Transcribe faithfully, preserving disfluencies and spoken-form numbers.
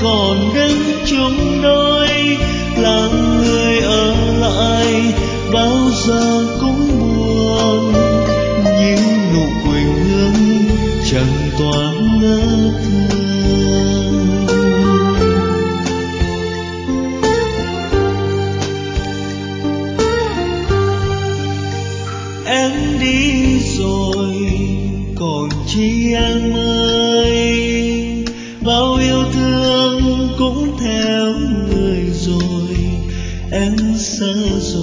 còn đứng chung đôi, là người ở lại bao giờ cũng buồn. Những nụ cười hương chẳng tỏa ngỡ thương. Em đi rồi còn chi em ơi, bao yêu thương cũng theo người rồi. Em xa rồi